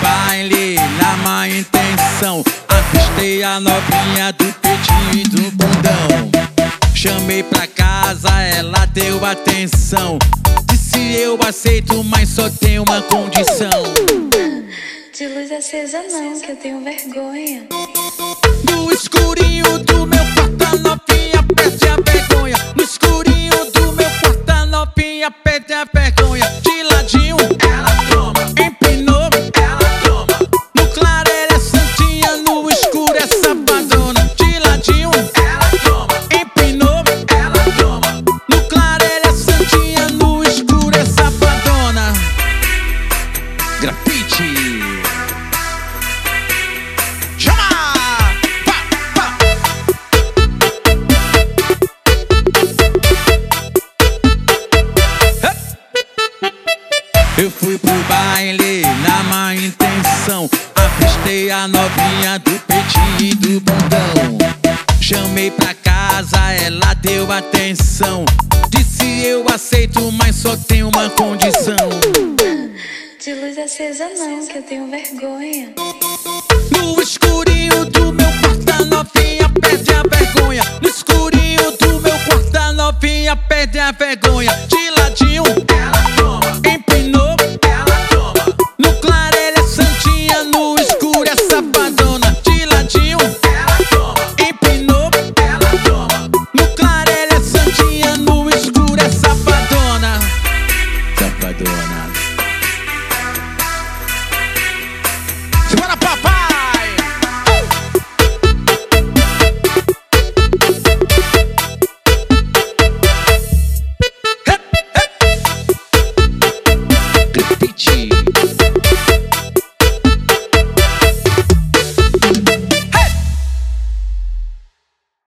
baile na má intenção, avistei a novinha do peitinho e do bundão. Chamei pra casa, ela deu atenção, disse eu aceito, mas só tem uma condição. De luz acesa não, que eu tenho vergonha. No escurinho do meu quarto a novinha perde a vergonha. No escurinho do meu quarto a novinha perde a vergonha. De ladinho ela toma, empinou ela toma. No claro ela é santinha, no escuro é safadona. De ladinho ela toma, empinou ela toma. No claro ela é santinha, no escuro é safadona. Grafite. Eu fui pro baile na má intenção, avistei a novinha do peitinho e do bundão. Chamei pra casa, ela deu atenção, disse eu aceito, mas só tem uma condição. De luz acesa não, que eu tenho vergonha. No escurinho do meu quarto a novinha perde a vergonha. No escurinho do meu quarto a novinha perde a vergonha.